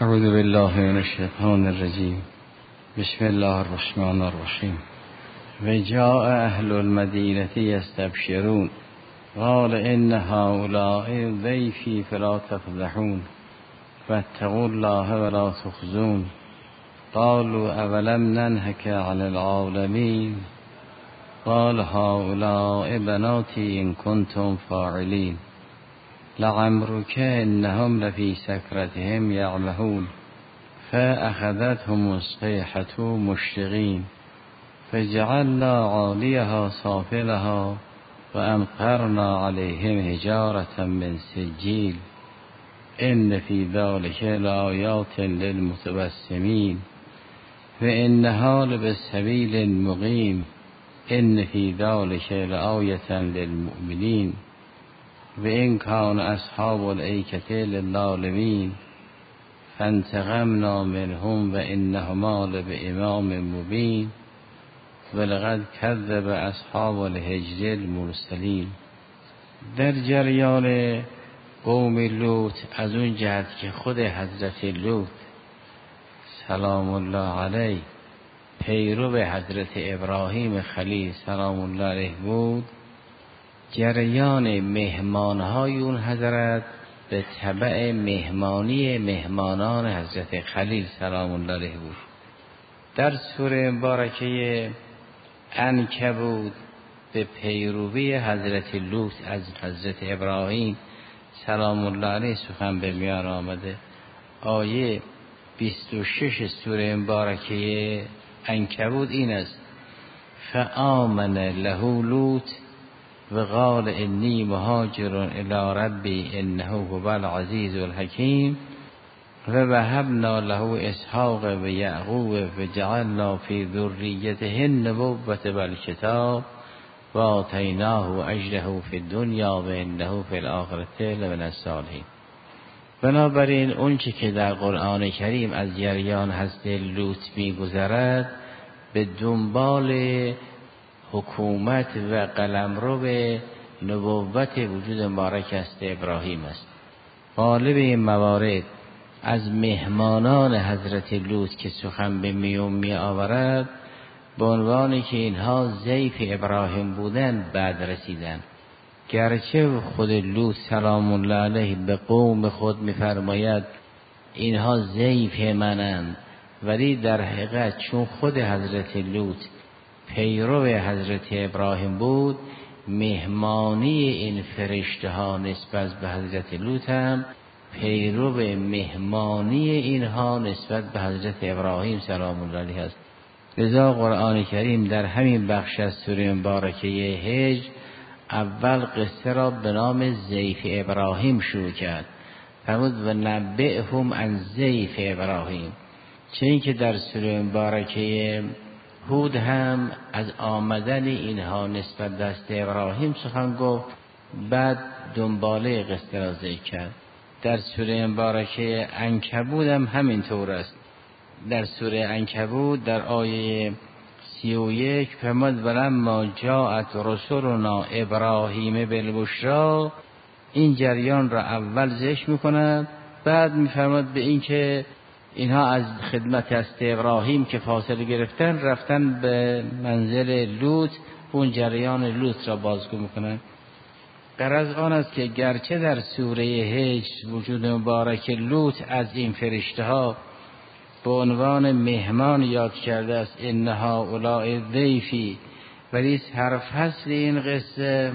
اعوذ بالله من الشیطان الرجیم. بسم الله الرحمن الرحیم. و جاء اهل المدینة یستبشرون قال ان هؤلاء ضیفی فلا تفضحون واتقوا الله ولا تخزون قالوا اولم ننهک عن العالمین قال هؤلاء بناتی ان کنتم فاعلین لعمرک انهم لفی سکرتهم یعمهون فاخذتهم الصیحة مشرقین فجعلنا عالیها سافلها وامطرنا علیهم حجارة من سجیل ان فی ذلک لآیات للمتبسمین وانها لبسبیل مقیم ان فی ذلک لآیة للمؤمنین وإن كان أصحاب الأيكة للظالمين فانتقمنا منهم وإنهما لبإمام مبين ولقد كذب أصحاب الحجر المرسلين. در جریان قوم لوط از اون جهت که خود حضرت لوط سلام الله علیه پیرو حضرت ابراهیم خلیل سلام الله علیه بود، جریان مهمانهای اون حضرت به تبع مهمانی مهمانان حضرت خلیل سلام الله علیه بود. در سوره مبارکه عنکبوت به پیروی حضرت لوط از حضرت ابراهیم سلام الله علیه سخن به میان آمده. آیه 26 سوره مبارکه عنکبوت این است: فآمن له لوط و قال انی مهاجر الی ربی انه هو العزیز الحکیم و وهبنا له اسحاق و یعقوب و جعلنا فی ذریته النبوة والکتاب و آتیناه اجره فی الدنیا و انه فی الاخرة لمن الصالحین. بنابراین اون چه که در قرآن کریم از جریان حضرت لوط می‌گذرد به دنبال حکومت و قلمرو به نبوت وجود مبارک است ابراهیم است. غالب این موارد از مهمانان حضرت لوط که سخن به میون می آورد به عنوانی که اینها ضیف ابراهیم بودن بعد رسیدن، گرچه خود لوط سلام الله علیه به قوم خود می فرماید اینها ضیف منند، ولی در حقیقت چون خود حضرت لوط پیرو حضرت ابراهیم بود، مهمانی این فرشته ها نسبت به حضرت لوط هم پیرو مهمانی اینها نسبت به حضرت ابراهیم سلام الله علیه است. لذا قرآن کریم در همین بخش از سوره مبارکه هجر اول قصه را به نام ضیف ابراهیم شروع کرد. فرمود و نبئهم عن ضیف ابراهیم، چه این که در سوره مبارکه هود هم از آمدن اینها نسبت دست ابراهیم سخن گفت، بعد دنباله قصه را ذکر کرد. در سوره مبارکه عنکبوت هم همینطور است. در سوره عنکبوت در آیه 31 فرمود ولما جاءت رسلنا ابراهیم بالبشری، این جریان را اول ذکر می‌کند، بعد می‌فرماد به این که اینها از خدمت است ابراهیم که فاصله گرفتن رفتن به منزل لوط، اون جریان لوط را بازگو میکنن. غرض آن است که گرچه در سوره هجر وجود مبارک لوط از این فرشته ها به عنوان مهمان یاد کرده است، انها اولای ضیفی، ولی سرفصل این قصه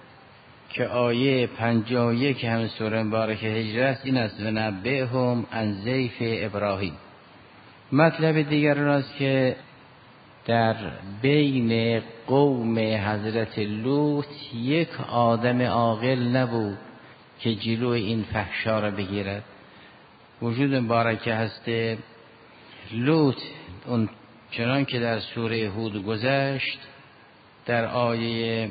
که آیه 51 هم سوره مبارکه هجر است این است: و نبئهم عن ضیف ابراهیم. مطلب دیگر آن است که در بین قوم حضرت لوط یک آدم عاقل نبود که جلوی این فحشا را بگیرد. وجود مبارکه هست لوط اون چنان که در سوره هود گذشت در آیه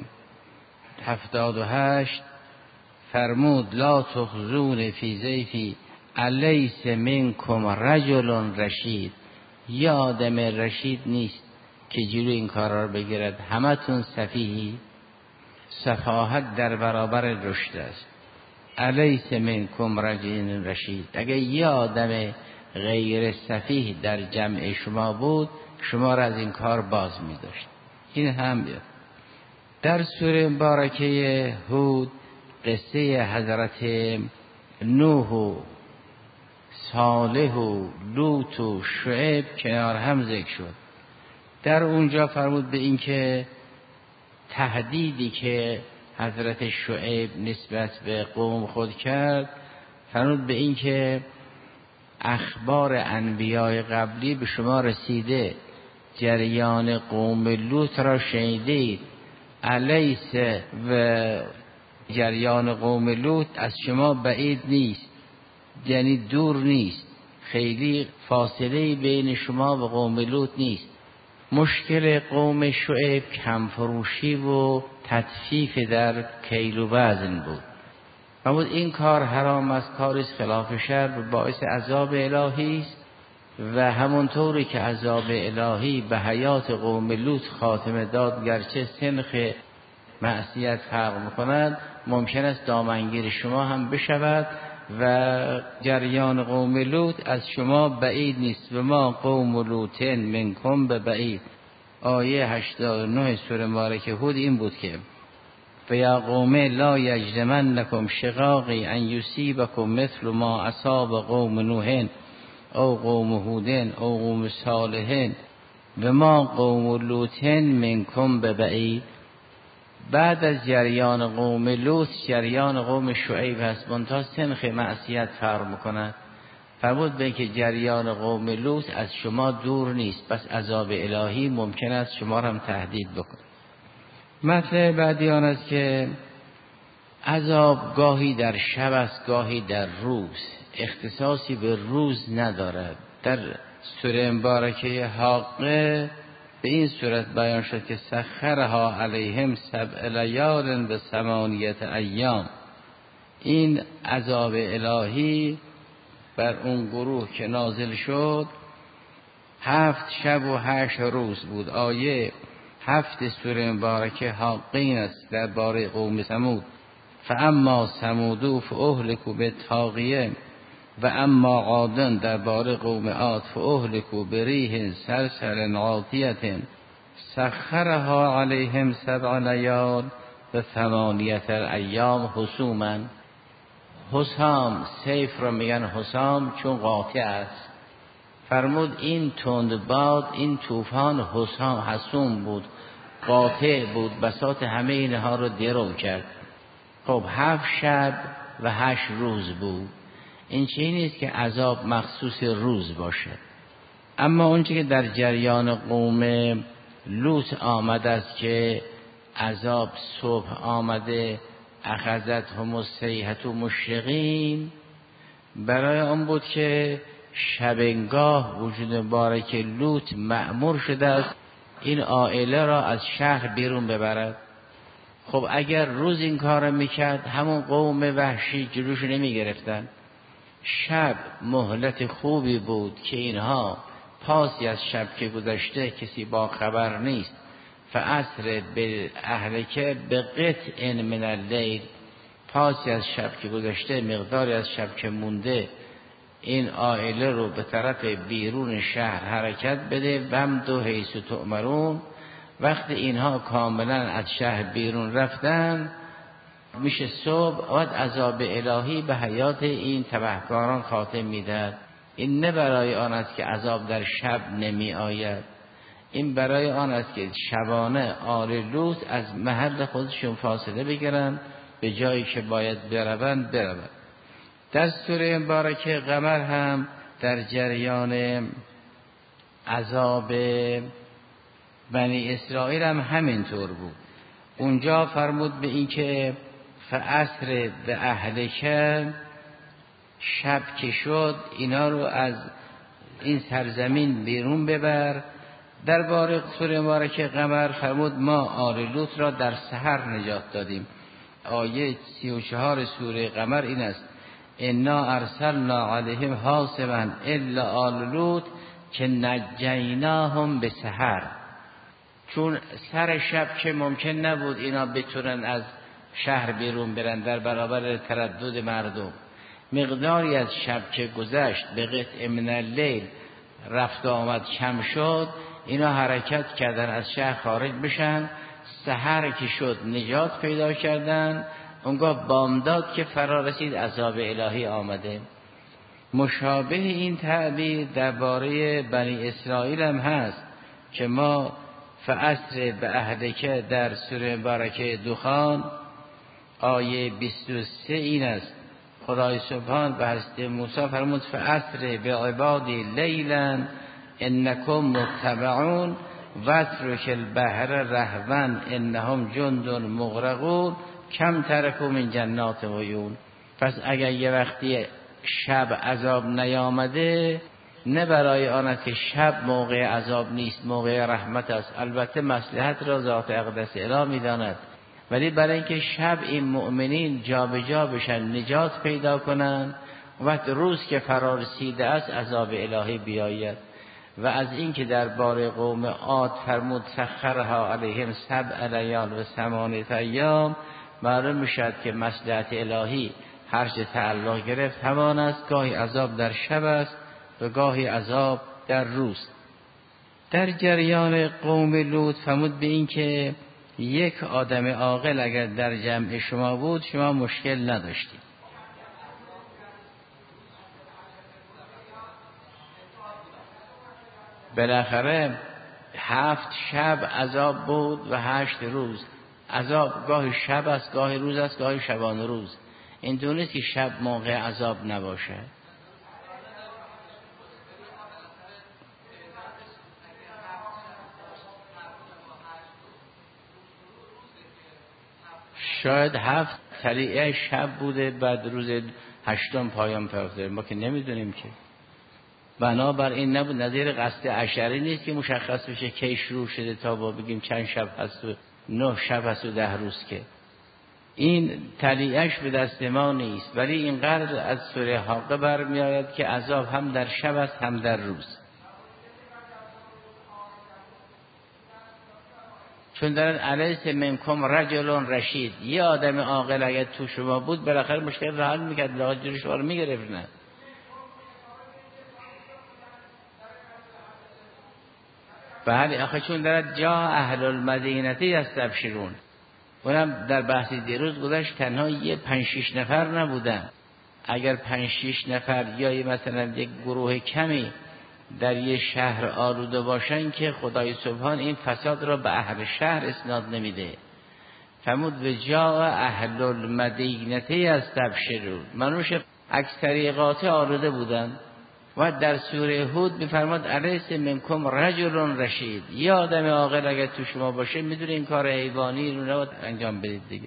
78 فرمود لا تخزون فی ضیفی الیس منکم رجل رشید، یا آدم رشید نیست که جلوی این کارا رو بگیرد، همتون سفیهی. سفاهت در برابر رشد است. الیس منکم رجل رشید، اگه یه آدم غیر سفیه در جمع شما بود شما را از این کار باز می داشت. این هم بیاد. در سوره مبارکه هود قصه حضرت نوح و صالح و لوط و شعیب کنار هم ذکر شد. در اونجا فرمود به این که تهدیدی که حضرت شعیب نسبت به قوم خود کرد، فرمود به این که اخبار انبیای قبلی به شما رسیده، جریان قوم لوط را شنیدید، الیس و جریان قوم لوط از شما بعید نیست، یعنی دور نیست، خیلی فاصله بین شما و قوم لوط نیست. مشکل قوم شعیب کمفروشی و تطفیف در کیل و وزن بود. فرمود این کار حرام است، کاری خلاف شرع و باعث عذاب الهی است و همونطوری که عذاب الهی به حیات قوم لوط خاتمه داد، گرچه سنخ معصیت فرق می‌کند، ممکن است دامنگیر شما هم بشود و جریان قوم لوط از شما بعید نیست. و ما قوم لوط منکم ببعید. آیه 89 سوره مبارکه هود این بود که فیا قوم لا یجرمنکم شقاقی ان یصیبکم مثل ما اصاب قوم نوح او قوم هود او قوم صالح و ما قوم لوط منکم ببعید. بعد از جریان قوم لوط جریان قوم شعیب هست، منتها سنخ معصیت فرق میکند. فرمود به که جریان قوم لوط از شما دور نیست، پس عذاب الهی ممکن است شما را هم تهدید بکند. مطلب بعدی آن است که عذاب گاهی در شب است، گاهی در روز، اختصاصی به روز ندارد. در سوره مبارکه حاقه به این صورت بیان شد که سخرها علیهم 7 لیال و 8 ایام. این عذاب الهی بر اون گروه که نازل شد 7 شب و 8 روز بود. آیه 7 سوره مبارکه حاقه این است درباره قوم ثمود: فاما ثمود فاهلكوا بالطاغیه و اما عاد درباره قوم عاد فاهلكوا بریح صرصر عاتیه سخرها علیهم 7 لیال و 8 ایام حسوما. حسام، سیف را میگن حسام چون قاطع است. فرمود این تند باد، این طوفان حسوم بود، قاطع بود، بساط همه اینها رو درو کرد. خب 7 شب و 8 روز بود. این چیزی نیست که عذاب مخصوص روز باشد. اما اونچه که در جریان قوم لوط آمده است که عذاب صبح آمده، اخذتهم الصیحة مشرقین، برای آن بود که شبنگاه وجود مبارک لوط مأمور شده است این عائله را از شهر بیرون ببرد. خب اگر روز این کار میکرد همون قوم وحشی جلوش نمیگرفتن. شب مهلت خوبی بود که اینها پاسی از شب که گذشته کسی با خبر نیست، فأسر باهلک بقطع من اللیل، پاسی از شب که گذشته، مقداری از شب که مونده، این عائله رو به طرف بیرون شهر حرکت بده. وامضوا حیث تؤمرون. وقتی اینها کاملا از شهر بیرون رفتن میشه صبح، و عذاب الهی به حیات این تبهکاران خاتم میدهد. این نه برای آن است که عذاب در شب نمی آید، این برای آن است که شبانه آل لوط از محل خودشون فاصله بگیرن، به جایی که باید بروند. در سوره مبارکه قمر هم در جریان عذاب بنی اسرائیل هم همینطور بود. اونجا فرمود به این که فأسر به اهلک، شب که شد اینا رو از این سرزمین بیرون ببر. درباره سوره مبارکه قمر فرمود ما آل لوط را در سحر نجات دادیم. آیه 34 سوره قمر این است: انا ارسلنا علیهم حاصبا الا آل لوط که نجیناهم به سحر. چون سر شب که ممکن نبود اینا بتونن از شهر بیرون برن در برابر تردد مردم، مقداری از شب که گذشت به قطع من اللیل رفت و آمد کم شد، اینا حرکت کردن از شهر خارج بشن. سحر که شد نجات پیدا کردن. اونگاه بامداد که فرا رسید عذاب الهی آمده. مشابه این تعبیر درباره بنی اسرائیل هم هست که ما فعصر به اهلکه در سوره مبارکه دخان آیه 23 این است. خدای سبحان به حضرت موسی فرمود فعصر به عبادی لیلا انکم متبعون واترک البحر رهوا انهم جند مغرقون کم ترکوا من جنات و عیون. پس اگر یه وقتی شب عذاب نیامده، نه برای آن است که شب موقع عذاب نیست، موقع رحمت است. البته مصلحت را ذات اقدس اله می‌داند، ولی برای اینکه شب این مؤمنین جابجا بشن، نجات پیدا کنند، وقت روز که فرا رسیده است عذاب الهی بیاید. و از اینکه درباره قوم عاد فرمود سخرها علیهم 7 لیال و 8 ایام، معلوم میشد که مصلحت الهی هر چه تعلق گرفت همان است. گاهی عذاب در شب است و گاهی عذاب در روز. در جریان قوم لوط فرمود به این که یک آدم عاقل اگر در جمع شما بود شما مشکل نداشتید. بالاخره 7 شب عذاب بود و 8 روز. عذاب گاهی شب است، گاهی روز است، گاهی شبانه روز. این نیست که شب موقع عذاب نباشه. شاید 7 طلیعه شب بوده، بعد روز 8 پایان پیافته، ما که نمیدونیم که. بنابر این نبود، نظیر قصد عشری نیست که مشخص بشه کی شروع شده تا با بگیم چند شب هست و 9 شب هست و 10 روز، که این طلیعش به دست ما نیست. ولی اینقدر از سوره حاقه برمی آید که عذاب هم در شب است هم در روز. چون در الیس منکم رجل رشید، یه آدم عاقل اگر تو شما بود بالاخره مشکل را حل میکرد، لاجر شما رو میگرفت. نه، بله آخه چون در جا اهل المدینه یستبشرون، اونم در بحثی دیروز گذاشت تنها یه 5-6 نفر نبودن. اگر 5-6 نفر یا مثلا یک گروه کمی در یه شهر آلوده باشن که خدای سبحان این فساد را به اهل شهر اسناد نمیده. فرمود و جا اهل المدینه یستبشرون، منوش اکثری قاطع آلوده بودن. و در سوره هود میفرماد الیس منکم رجل رشید، یه آدم عاقل اگر تو شما باشه میدونه این کار حیوانی رو نباید انجام بدید دیگه.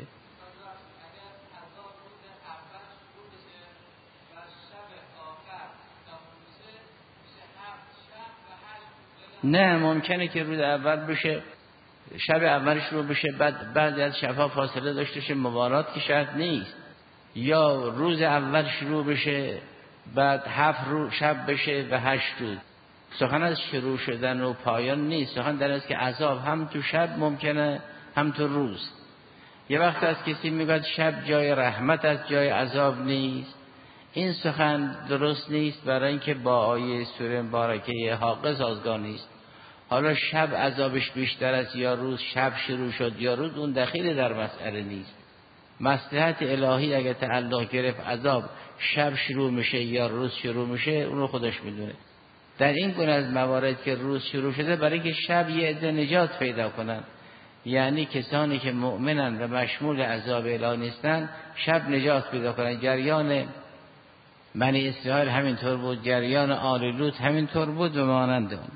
نه، ممکنه که روز اول بشه، شب اولش رو بشه، بعد از شبها فاصله داشته شه، مبارات که شرط نیست. یا روز اول شروع بشه بعد 7 روز شب بشه و 8 روز. سخن از شروع شدن و پایان نیست، سخن در است که عذاب هم تو شب ممکنه هم تو روز. یه وقت از کسی میگه شب جای رحمت است، جای عذاب نیست. این سخن درست نیست، برای اینکه با آیه سوره مبارکه حاقه سازگار نیست. حالا شب عذابش بیشتر است یا روز، شب شروع شد یا روز، اون دخیل در مسئله نیست. مصلحت الهی اگه تعلق گرفت عذاب شب شروع میشه یا روز شروع میشه، اون رو خودش میدونه. در این گونه از موارد که روز شروع شده برای که شب یه عده نجات پیدا کنن، یعنی کسانی که مؤمنن و مشمول عذاب الهی نیستن شب نجات پیدا کنن. جریان بنی اسرائیل همینطور بود، جریان آل لوط همینطور بود و مانند اون.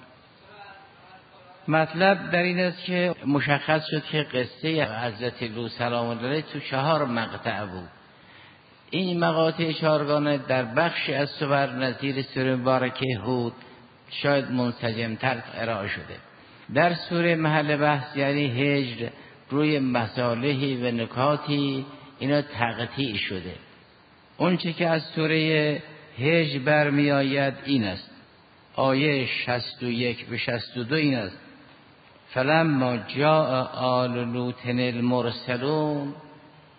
مطلب در این است که مشخص شد که قصه حضرت لوط سلام الله علیه تو 4 مقطع بود. این مقاطع 4گانه در بخش از سور نظیر سوره مبارکه هود شاید منسجم‌تر ارائه شده. در سوره محل بحث یعنی هجر روی مصالحی و نکاتی اینا تقطیع شده. اون چه که از سوره هجر برمی آید این است، آیه 61 به 62 این است فلما جاء آل لوط المرسلون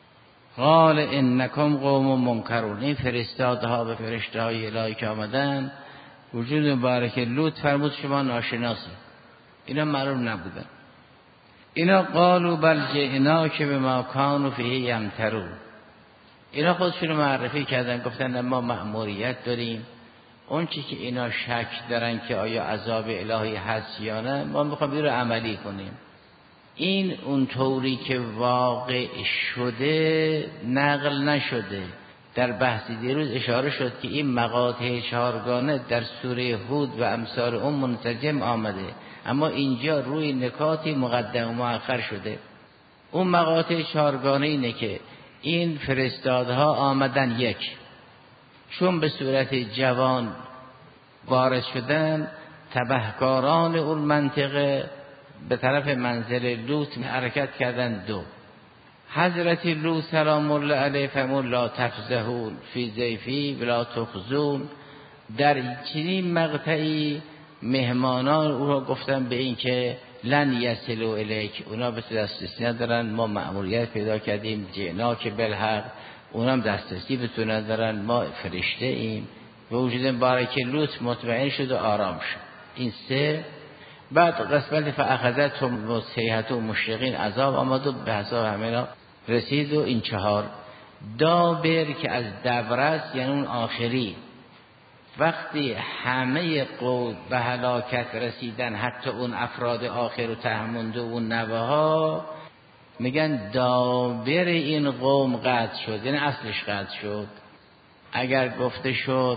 قال انکم قوم منکرون. این فرستادها به فرشته های الهی که آمدن وجود مبارک لوط فرمود شما ناشناسی، اینا معلوم نبودن. اینا قالوا بل جئناک بما کانوا فیه یمترون. اینا خودشون معرفی کردن، گفتن ما مأموریت داریم، اون چی که اینا شک دارن که آیا عذاب الهی هست یا نه ما میخوام این رو عملی کنیم. این اون طوری که واقع شده نقل نشده. در بحث دیروز اشاره شد که این مقاطع چهارگانه در سوره هود و امثال اون منسجم آمده، اما اینجا روی نکاتی مقدم و مؤخر شده. اون مقاطع چهارگانه اینه که این فرستادها آمدن، یک، چون به صورت جوان وارد شدن، تبهکاران اون منطقه به طرف منزل لوط حرکت کردن. دو، حضرت لوط سلام الله علیه فرمود لا تفزهون فی ضیفی ولا تخزون. در چنین مقطعی مهمانان او را گفتن به این که لن یصلوا الیک، اونا به دسترسی ندارن، ما مأموریت پیدا کردیم جئناک بالحق، اونا هم دسترسی به تو ندارن، ما فرشته ایم. به وجود مبارک لوط مطمئن شد و آرام شد. این سه. بعد قسمت فاخذتهم صیحة مشرقین، عذاب آمد و به حساب همینا رسید. و این چهار. دابر که از دبرست یعنی اون آخری، وقتی همه قوم به هلاکت رسیدن، حتی اون افراد آخر و تهمونده و اون نوه ها، میگن دابر این قوم قطع شد، یعنی اصلش قطع شد. اگر گفته شد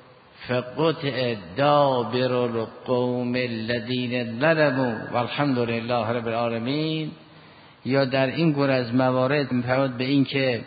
فقطع دابر القوم الذین ظلموا والحمد لله رب العالمین، یا در این گونه از موارد میفرماد به این که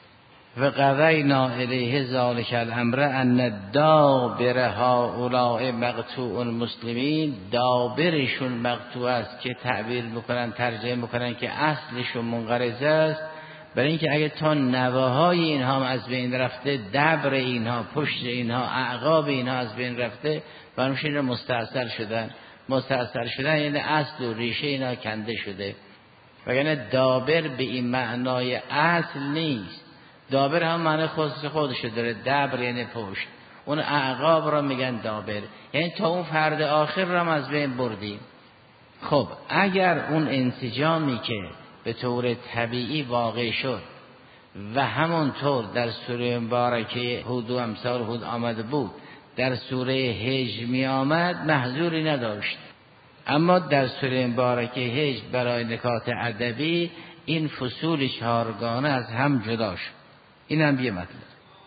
وقضینا الیه ذلک الامر ان دابر هؤلاء مقطوع المسلمین، دابرشون مقطوع است که تعبیر میکنن ترجمه میکنن که اصلشون منقرض است، برای اینکه اگه تا نواهای اینها از بین رفته، دبر اینها، پشت اینها، اعقاب اینها از بین رفته، برایش اینا مستأصل شدن. مستأصل شدن یعنی اصل و ریشه اینا کنده شده. وگرنه دابر به این معنای اصل نیست. دابر هم معنی خودشو داره. دبر یعنی پشت، اون اعقاب را میگن دابر، یعنی تا اون فرد آخر را از بین بردیم. خب اگر اون انسجامی که به طور طبیعی واقع شد و همونطور در سوره مبارکه هود و امثال هود آمده بود، در سوره هجر می آمد، محذوری نداشت. اما در سوره مبارکه هجر برای نکات ادبی این فصول چهارگانه از هم جدا شد. این هم یه مطلب.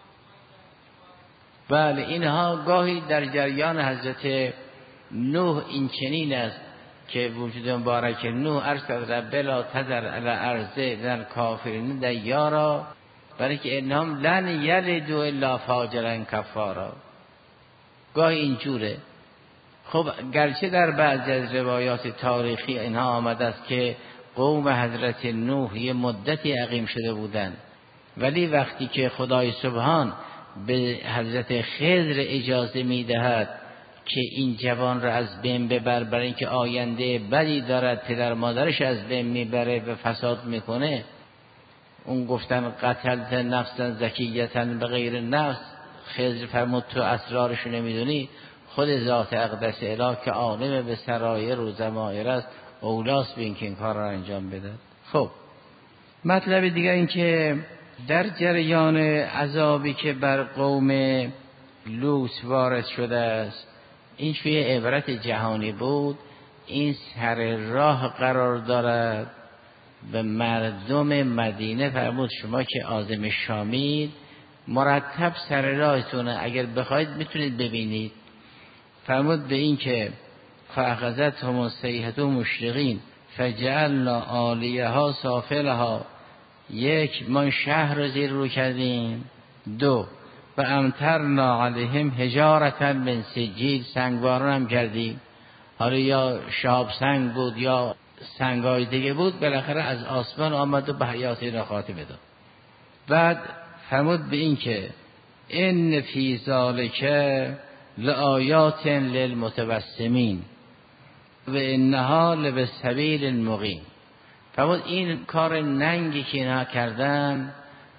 بله، اینها گاهی در جریان حضرت نوح این چنین است که وجود مبارک نوح ارسل رب لا تذر علی ارض در کافرین دیارا، برای که انهم لن یلدوا الا فاجرا کفارا. گاهی اینجوره. خب گرچه در بعضی از روایات تاریخی اینها آمده است که قوم حضرت نوح یه مدتی عقیم شده بودند، ولی وقتی که خدای سبحان به حضرت خضر اجازه میدهد که این جوان را از بین ببر، برای اینکه آینده بدی دارد، پدر مادرش از بین میبره و فساد میکنه، اون گفتن قتلت نفسا زکیتا به غیر نفس، خضر فرمود تو اسرارشو نمیدونی، خود ذات اقدس اله که عالم به سرایر و ضمائر است، اولاست به اینکه این کار را انجام بده. خب مطلب دیگر این که در جریان عذابی که بر قوم لوط وارد شده است، این شوی عبرت جهانی بود. این سر راه قرار دارد. به مردم مدینه فرمود شما که عازم شامید، مرتب سر راهتونه، اگر بخواید میتونید ببینید. فرمود به این که فاخذتهم صیحة مشرقین فجعلنا عالیها سافلها، یک، ما شهر رو زیر رو کردیم. دو، و امطرنا علیهم حجارة من سجیل، سنگباران هم کردیم. حالا یا شهاب سنگ بود یا سنگای دیگه بود، بالاخره از آسمان آمد و به حیات اینا خاتمه داد. بعد فرمود به این که ان فی ذلک لآیات للمتبسمین و انها لبسبیل مقیم. فرمود این کار ننگی که اینها کردن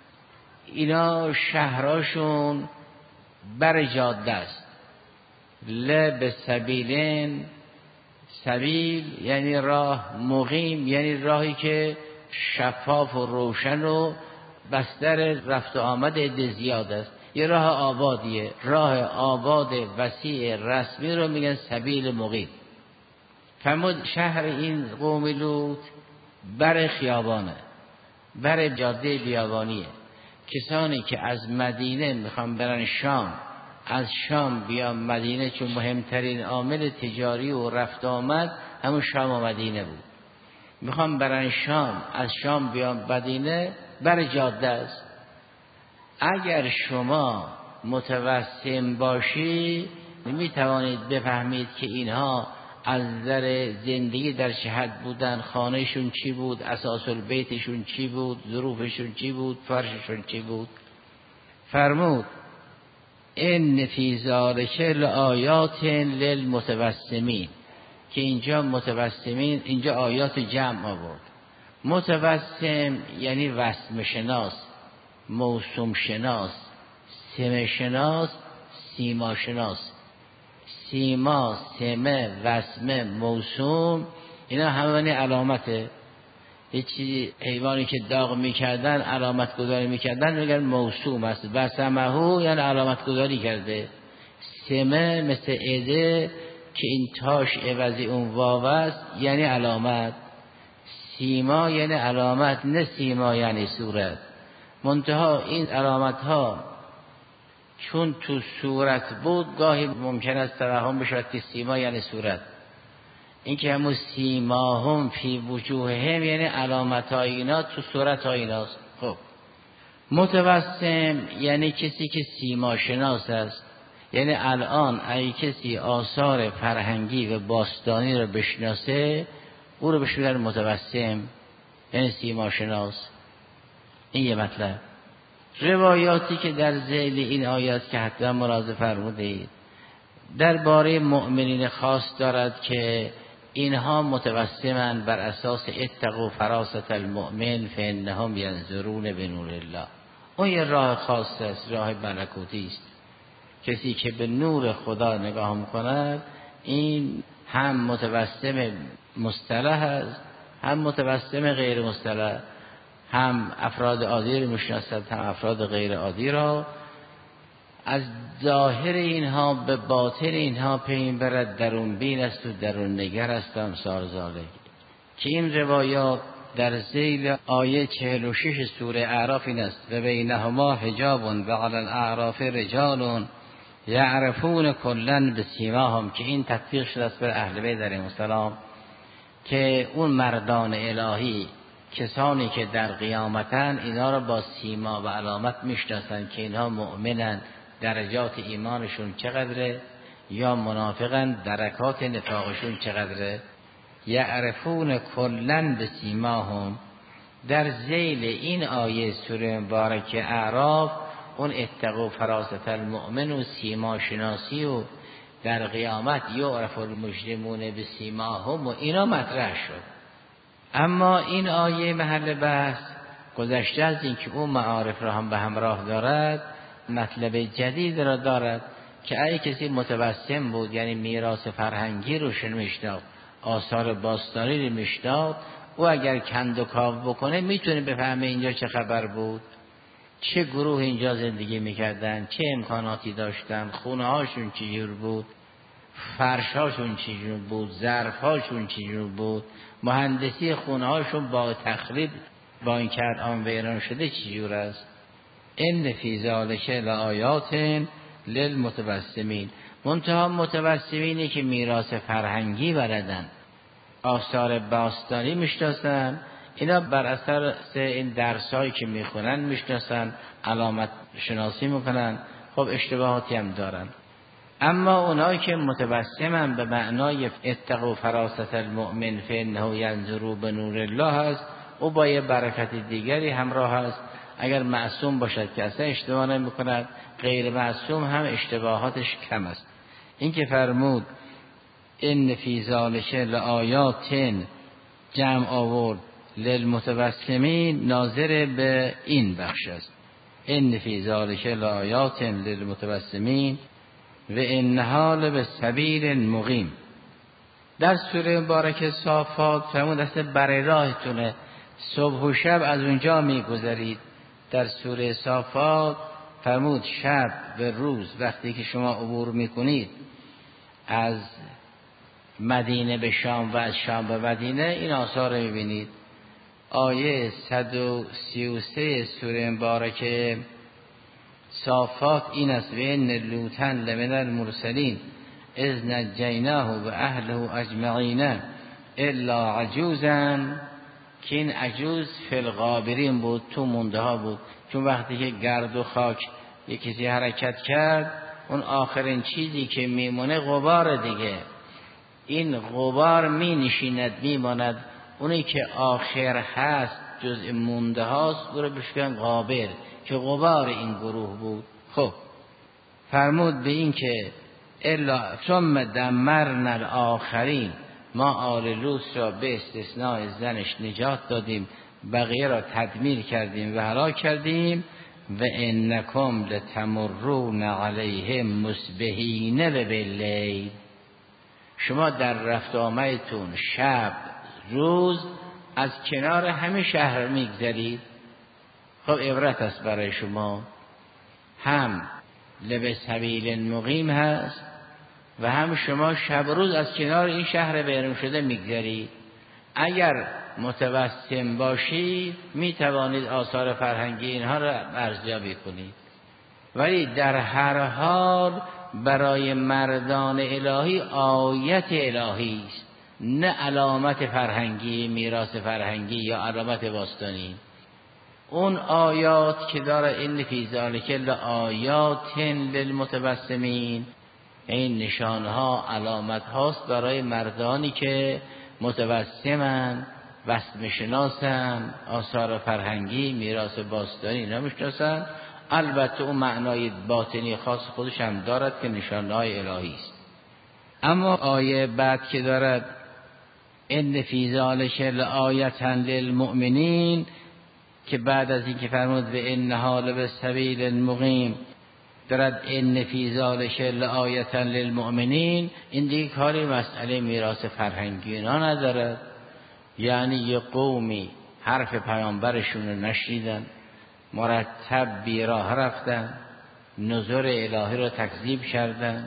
اینا شهراشون بر جاده است. به سبیلن، سبیل یعنی راه، مقیم یعنی راهی که شفاف و روشن و بستر رفت و آمد عده زیاد است. یه راه آبادیه، راه آباد وسیع رسمی رو میگن سبیل مقیم. فرمود شهر این قوم لوط بر خیابانه، بر جاده بیابانیه. کسانی که از مدینه میخوان برن شام، از شام بیان مدینه، چون مهمترین عامل تجاری و رفت آمد همون شام و مدینه بود، میخوان برن شام، از شام بیان مدینه، بر جاده است. اگر شما متوسم باشی میتوانید بفهمید که اینها از نظر زندگی در شهر بودن، خانهشون چی بود، اساس البیتشون چی بود، ظروفشون چی بود، فرششون چی بود. فرمود ان فی ذلک لآیات للمتوسمین، که اینجا متوسمین، اینجا آیات جمع آورد. متوسم یعنی وسم شناس، موسوم شناس، سمه شناس، سیما شناس. سیما، سمه، وسمه، موسوم، اینا همه علامته. یه چیزی حیوانی که داغ میکردن، علامت گذاری میکردن، میگن موسوم است. وسمهو یعنی علامت گذاری کرده. سمه مثل عده که این تاش عوضی اون واو است یعنی علامت. سیما یعنی علامت، نه سیما یعنی صورت. منتها این علامت ها چون تو صورت بود گاهی ممکن است توهم بشود که سیما یعنی صورت. این که همون سیماهم فی وجوههم یعنی علامت های اینا تو صورت های ایناست. خب متوسم یعنی کسی که سیما شناس است. یعنی الان اگه کسی آثار فرهنگی و باستانی رو بشناسه، او رو بهش میگن متوسم، یعنی سیما شناس. این یه مطلب. روایاتی که در ذیل این آیات که حتما ملاحظه فرمودید درباره مؤمنین خاص دارد که اینها متوسمند بر اساس اتقوا فراست المؤمن فانهم ینظرون بنور الله. اون یه راه خاص است، راه ملکوتی است. کسی که به نور خدا نگاه می‌کند این هم متوسم مصطلح است، هم متوسم غیر مصطلح، هم افراد عادی رو میشناسد، هم افراد غیر عادی را. از ظاهر اینها به باطن اینها پی برد، درون بین است و درون نگر است. امثال ذالک که این روایات در ذیل آیه 46 سوره اعراف این است: و بینهما حجاب و علی الاعراف رجال یعرفون کلا بسیماهم، که این تطبیق شده است بر اهل بیت علیهم السلام، که اون مردان الهی، کسانی که در قیامتن، اینا را با سیما و علامت میشناسن که اینها مؤمنن، درجات ایمانشون چقدره، یا منافقن، درکات نفاقشون چقدره. یعرفون کلن بسیماهم. در ذیل این آیه سوره مبارک اعراف اون اتقوا فراست المؤمن و سیما شناسی و در قیامت یعرف المجرمون بسیماهم و اینا مطرح شد. اما این آیه محل بحث گذشته از این که اون معارف را هم به همراه دارد، مطلب جدید را دارد که اگه کسی متوسم بود، یعنی میراث فرهنگی رو میشناخت، آثار باستانی رو میشناخت، او اگر کند و کاو بکنه میتونه بفهمه اینجا چه خبر بود، چه گروه اینجا زندگی میکردن، چه امکاناتی داشتن، خونه هاشون چجور بود، فرش هاشون چجور بود، ظرف هاشون چجور بود، مهندسی خونه هاشون با تخریب با این که آن ویران شده چجور است. ان فی ذلک لآیات للمتوسمین. منتها متوسمینی که میراث فرهنگی بلدن، آثار باستانی میشناسن، اینا بر اثر این درسایی که میخونن میشناسن، علامت شناسی میکنن. خب اشتباهاتی هم دارن. اما اونایی که متوسمن به معنای اتقوا فراست المؤمن فانه ینظر بنور الله است، او با یه برکت دیگری همراه است. اگر معصوم باشد که اصلا اشتباه نمیکند، غیر معصوم هم اشتباهاتش کم است. این که فرمود ان فی ذلک لآیات جمع آورد للمتوسمین، ناظر به این بخش است. ان فی ذلک لآیات للمتبسمین و انها لبسبیل مقیم. در سوره مبارکه صافات فرمود اصلا برای راهتونه، صبح و شب از اونجا میگذرید. در سوره صافات فرمود شب و روز وقتی که شما عبور میکنید از مدینه به شام و از شام به مدینه، این آثار رو میبینید. آیه 133 سوره مبارکه صافات این است: و ان لوطا لمن المرسلین اذ نجیناه و اهله اجمعین الا عجوزا، که این عجوز فی الغابرین بود، تو مونده ها بود. چون وقتی که گرد و خاک یک کسی حرکت کرد، اون آخرین چیزی که میمونه غبار دیگه. این غبار می نشیند میماند، اونی که آخر هست جزء مونده هاست، او رو بشکن غابر، که غبار این گروه بود. خب فرمود به این که الا ثم دمرنا الاخرین، ما آل لوط را به استثناء زنش نجات دادیم، بقیه را تدمیر کردیم و هلاک کردیم. و انکم لتمرون علیهم مصبحین و باللیل، شما در رفت آمدتون شب روز از کنار همه شهر میگذرید. خب عبرت است برای شما، هم لبسبیل مقیم هست و هم شما شب روز از کنار این شهر بیرون شده میگذرید. اگر متوسم باشید میتوانید آثار فرهنگی اینها را ارزیابی کنید، ولی در هر حال برای مردان الهی آیت الهی است، نه علامت فرهنگی، میراث فرهنگی یا علامت باستانی. اون آیات که داره ان فی ذلک لآیات للمتبسمین، این نشانها علامت هاست برای مردانی که متبسمن، وسم شناسن، آثار فرهنگی، میراث باستانی نمیشناسن. البته اون معنای باطنی خاص خودش هم دارد که نشانهای الهی است. اما آیه بعد که دارد ان فی ذلک لآیة للمؤمنین، که بعد از این که فرمود به انها لبسبیل مقیم دارد ان فی ذلک لآیة للمؤمنین، این دیگه کاری مسئله میراث فرهنگی اینا ندارد. یعنی یه قومی حرف پیامبرشون رو نشنیدن، مرتب بیراه رفتن، نظر الهی را تکذیب کردن،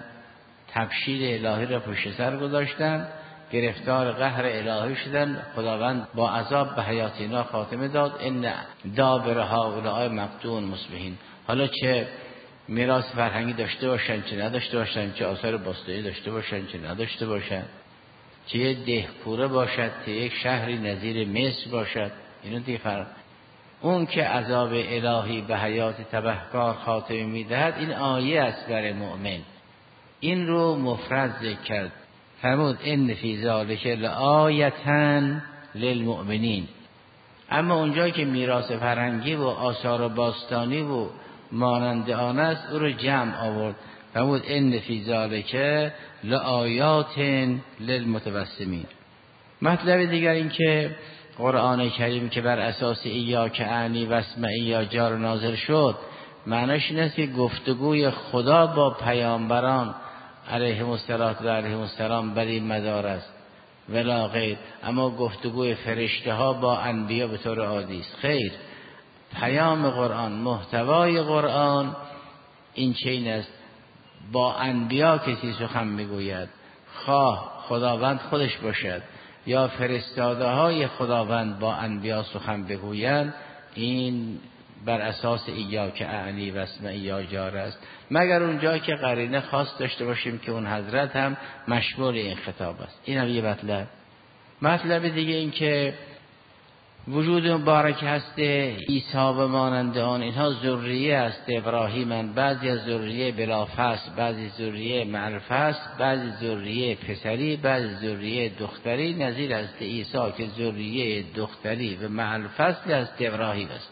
تبشیر الهی را پشت سر گذاشتن، گرفتار قهر الهی شدن. خداوند با عذاب به حیات اینا خاتمه داد. ان دابر هؤلاء مقطوع مصبحین. حالا چه میراث فرهنگی داشته باشن چه نداشته باشن، چه آثار باستانی داشته باشن چه نداشته باشن، چه یه دهپوره باشد چه یک شهری نظیر مصر باشد، اینو دیگه فرق. اون که عذاب الهی به حیات تبهکار خاتمه میدهد، این آیه است برای مؤمن. این رو مفرد ذکر کرد، فرمود ان فی ذلک لآیة للمؤمنین. اما اونجایی که میراث فرهنگی و آثار باستانی و مانند آن است، او رو جمع آورد، فرمود ان فی ذلک لآیات للمتبسمین. مطلب دیگر این که قرآن کریم که بر اساس ایاک اعنی و اسمعی یا جار نازل شد، معناش این است که گفتگوی خدا با پیامبران علیهم السلام بر این مدار است ولا غیر. اما گفتگوی فرشته ها با انبیا به طور عادی است. خیر، پیام قرآن، محتوای قرآن این چین است: با انبیا کسی سخن میگوید، خواه خداوند خودش باشد یا فرستاده های خداوند با انبیا سخن بگویند، این بر اساس ایاک اعنی و اسمعی یا جار است، مگر اونجا که قرینه خاص داشته باشیم که اون حضرت هم مشمول این خطاب است. این هم یه مطلب. مطلب دیگه این که وجود مبارک هست عیسی و مانند آن، اینها ذریه است ابراهیمن، بعضی از ذریه بلافصل، بعضی ذریه معرفصل، بعضی ذریه پسری، بعضی ذریه دختری، نظیر است عیسی که ذریه دختری و معرفصل است ابراهیم است.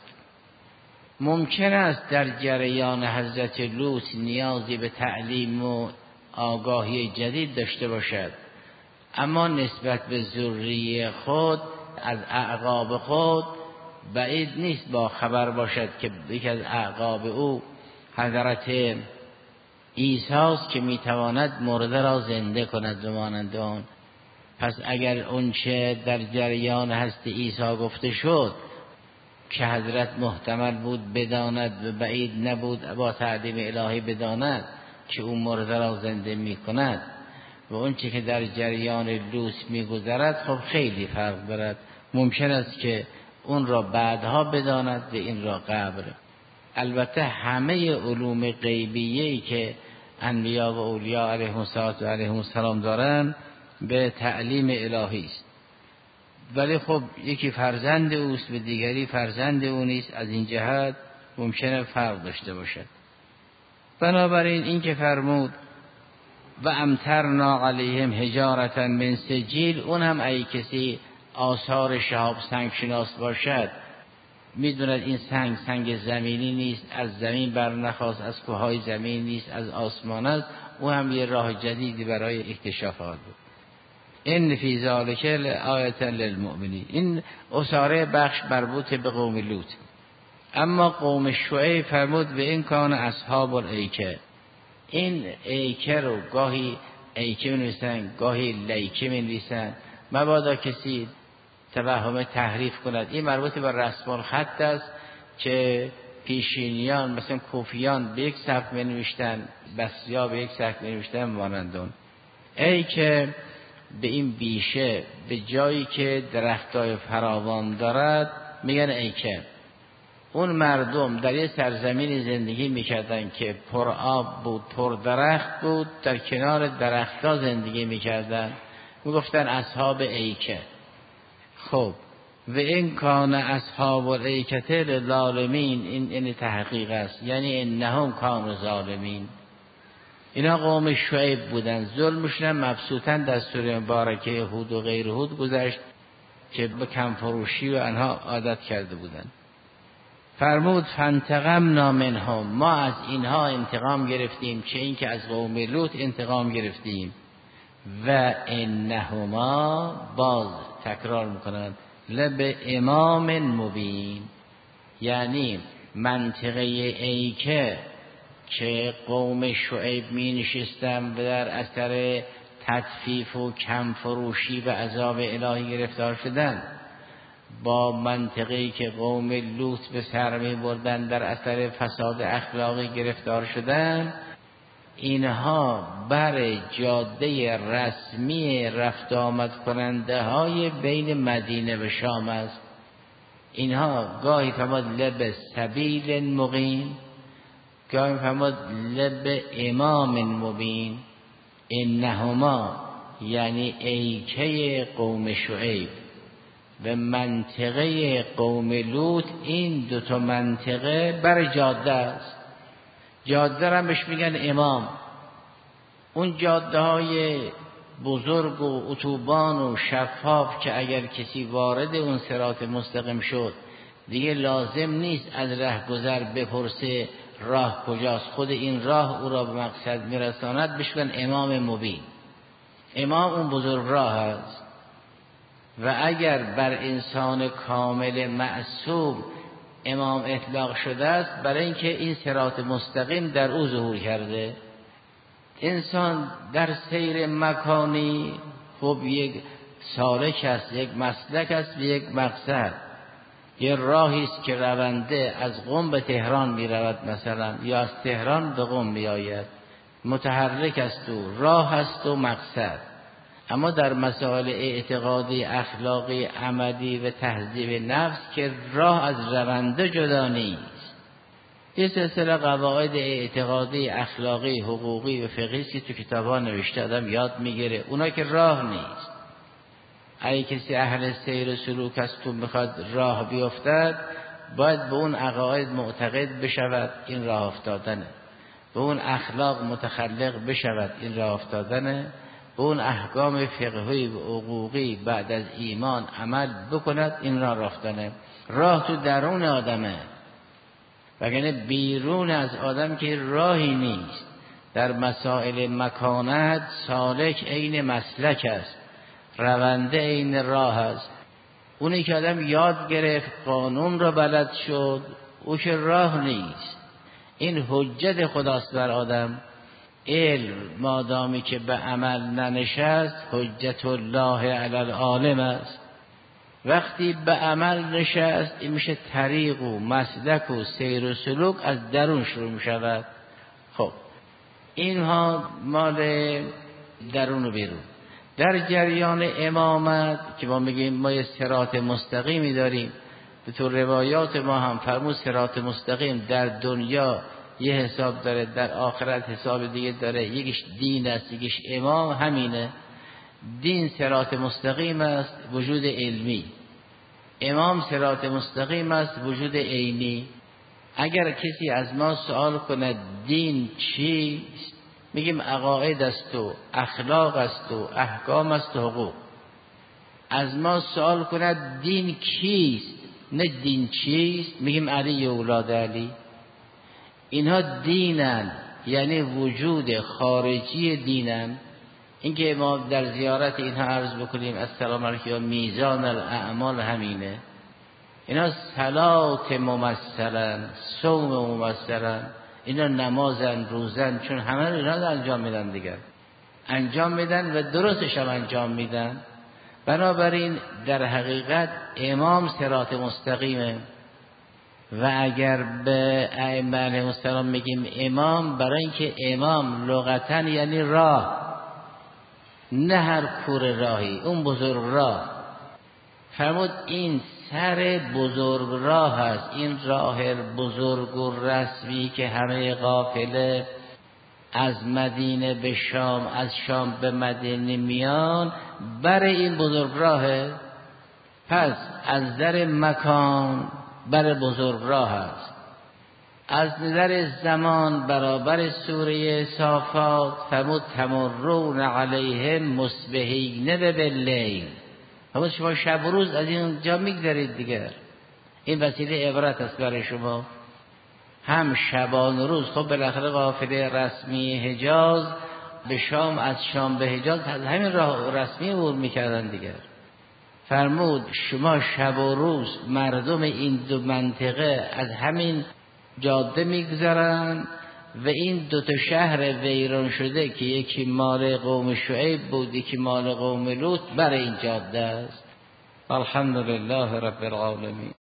ممکن است در جریان حضرت لوط نیازی به تعلیم و آگاهی جدید داشته باشد، اما نسبت به ذریه خود از اعقاب خود بعید نیست با خبر باشد که یکی از اعقاب او حضرت عیسی است که میتواند مرده را زنده کند و مانند آن. پس اگر اون چه در جریان هست عیسی گفته شد که حضرت محتمل بود بداند و بعید نبود با تعلیم الهی بداند که او مرده را زنده میکند و اون چه که در جریان لوط میگذرد، خب خیلی فرق دارد. ممکن است که اون را بعدها بداند و این را قبل. البته همه علوم غیبیه‌ای که انبیا و اولیاء علیهم السلام دارن به تعلیم الهی است، ولی خب یکی فرزند اوست و دیگری فرزند او نیست، از این جهت ممکنه فرق داشته باشد. بنابراین این که فرمود و امطرنا علیهم حجارة من سجیل، اون هم ای کسی آثار شهاب سنگ شناس باشد میدوند این سنگ زمینی نیست، از زمین برنخواست، از کوههای زمین نیست، از آسمان است. او هم یه راه جدیدی برای اکتشافات بود. این فی ذلک لآیة للمؤمنین. این اساره بخش مربوط به قوم لوط. اما قوم شعیب فرمود و این کان اصحاب الایکه. این ایکه رو گاهی ایکه می‌نویسن، گاهی لیکه می‌نویسن، مبادا کسی توهم تحریف کند. این مربوط به رسم الخط است که پیشینیان مثلا کوفیان به یک صف می‌نوشتن، بسیا به یک صف می‌نوشتن مانند اون. ایکه به این بیشه به جایی که درختای فراوان دارد میگن ایکه. اون مردم در یه سرزمینی زندگی میکردن که پر آب بود، پر درخت بود، در کنار درختها زندگی میکردن، میگفتن اصحاب ایکه. خب و این کان اصحاب الایکه للظالمین، این تحقیق است، یعنی انهم کانوا ظالمین. اینا قوم شعیب بودن، ظلمشون مبسوطاً در سوره مبارکه هود و غیر هود گذشت که به کم فروشی و آنها عادت کرده بودند. فرمود فانتقمنا منهم، ما از اینها انتقام گرفتیم، چه این که از قوم لوط انتقام گرفتیم. و انهما، باز تکرار میکنند، لب امام مبین، یعنی منطقه ایکه که قوم شعیب می نشستن و در اثر تطفیف و کم فروشی و عذاب الهی گرفتار شدن، با منطقه‌ای که قوم لوط به سر می بردن در اثر فساد اخلاقی گرفتار شدن، اینها بر جاده رسمی رفت آمد کننده های بین مدینه و شام است. اینها گاهی فرمود لب سبیل مقیم، گاهی فرمود لب امام مبین. انهما یعنی ایکه قوم شعیب و منطقه قوم لوط، این دوتا منطقه بر جاده است. جاده را بهش میگن امام. اون جاده های بزرگ و اتوبان و شفاف که اگر کسی وارد اون صراط مستقیم شد دیگه لازم نیست از رهگذر بپرسه راه کجاست، خود این راه او را به مقصد میرساند، بهش میگن امام مبین. امام اون بزرگ راه است. و اگر بر انسان کامل معصوم امام اطلاق شده است برای اینکه این صراط مستقیم در او ظهور کرده. انسان در سیر مکانی خب یک سالک است، یک مسلک است و یک مقصد. یه راهی است که رونده از قم به تهران می رود مثلا، یا از تهران به قم می آید، متحرک است و راه است و مقصد. اما در مسائل اعتقادی، اخلاقی، عملی و تهذیب نفس که راه از رونده جدا نیست. یه سلسله قواعد اعتقادی، اخلاقی، حقوقی و فقهی که تو کتاب‌ها نوشته آدم یاد میگیره، اونا که راه نیست. اگه کسی اهل سیر و سلوک است و میخواد راه بیفتد، باید به اون عقاید معتقد بشود، این راه افتادنه. به اون اخلاق متخلق بشود، این راه افتادنه. به اون احکام فقهی و حقوقی بعد از ایمان عمل بکند، این راه رفتنه. راه تو درون آدمه، وگرنه بیرون از آدم که راهی نیست. در مسائل مکانت سالک عین مسلک است، رونده عین راه است. اونی که آدم یاد گرفت، قانون را بلد شد، او که راه نیست. این حجت خداست بر آدم. علم مادامی که به عمل ننشست، حجت الله علی العالم است. وقتی به عمل نشست، این میشه طریق و مسلک و سیر و سلوک از درون شروع میشود. خب اینها مال درون و بیرون. در جریان امامت که ما میگیم ما یه صراط مستقیمی داریم، به طور روایات ما هم فرمود صراط مستقیم در دنیا یه حساب داره، در آخرت حساب دیگه داره. یکیش دین است، یکیش امام. همینه، دین صراط مستقیم است، وجود علمی. امام صراط مستقیم است، وجود عینی. اگر کسی از ما سوال کند دین چیست، میگیم عقاید است و اخلاق است و احکام است و حقوق. از ما سوال کند دین کیست، نه دین چیست، میگیم علی اولاد علی. اینها دینن، یعنی وجود خارجی دینن. اینکه ما در زیارت اینها عرض بکنیم السلام علیکم میزان الاعمال، همینه. اینا صلات ممثلن، صوم ممثلن، اینا نمازن، روزن، چون همه رو اینا انجام میدن دیگر، انجام میدن و درستش هم انجام میدن. بنابراین در حقیقت امام صراط مستقیمه. و اگر به ائمه علیهم السلام میگیم امام، برای اینکه امام لغتاً یعنی راه، نه هر کور راهی، اون بزرگ راه. فرمود این سر بزرگ راه است، این راه بزرگ و رسمی که همه قافله از مدینه به شام، از شام به مدینه میان، بر این بزرگ راهه. پس از نظر مکان بر بزرگ راه است، از نظر زمان برابر سوره صافات فرمود تمرون علیهم مصبحین و باللیل. فرمود شما شب و روز از اینجا میگذرید دیگر. این وسیله عبرت است برای شما، هم شبان و روز. خب بالاخره قافله رسمی حجاز به شام، از شام به حجاز از همین راه رسمی عبور میکردن دیگر. فرمود شما شب و روز مردم این دو منطقه از همین جاده میگذرن و این دو تا شهر ویران شده که یکی مال قوم شعیب بود، یکی مال قوم لوط، بر این جاده است. الحمدلله رب العالمین.